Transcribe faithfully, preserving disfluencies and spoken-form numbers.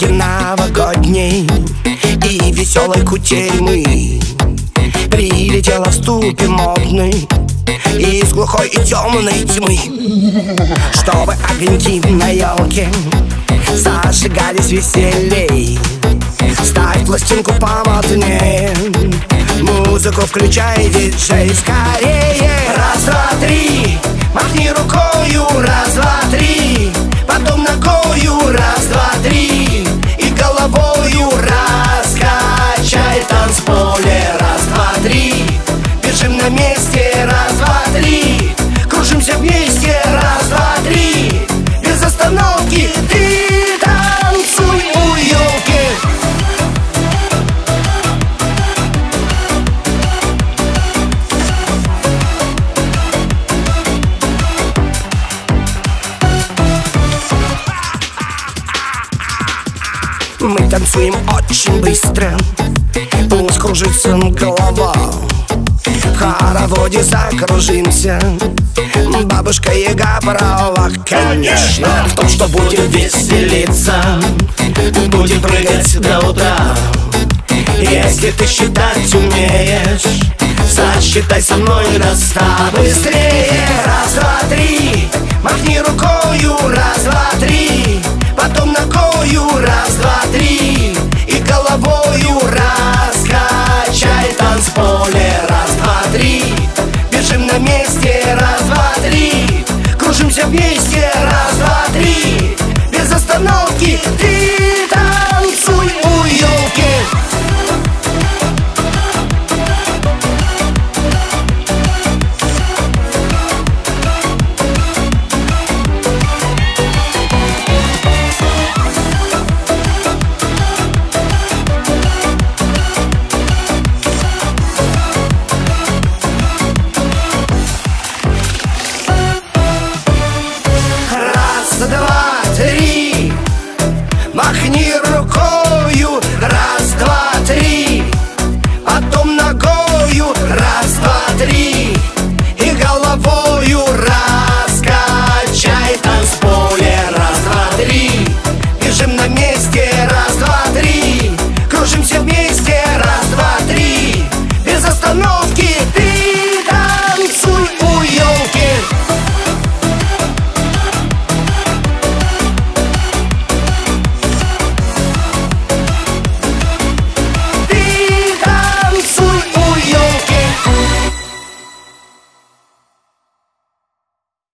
дороги новогодней и веселой кутерьмы прилетела в ступе модный из глухой и темной тьмы, чтобы огоньки на елке зажигались веселей. Ставь пластинку помоднее, музыку включай, диджей, скорее. Раз, два, три, махни рукою, раз, два, три, потом ногою, раз, два, три, и головою раскачай танцполе. Раз, два, три, бежим на месте, раз, два, три, кружимся вместе, раз, два, три, без остановки ты танцуй у елки. Мы танцуем очень быстро, пусть кружится голова. В хороводе закружимся, бабушка Яга права, конечно. В том, что будем веселиться, будем прыгать до утра. Если ты считать умеешь, засчитай со мной до ста. Быстрее! Раз, два, три, махни рукою, раз, два, три, потом ногою, раз, два, три.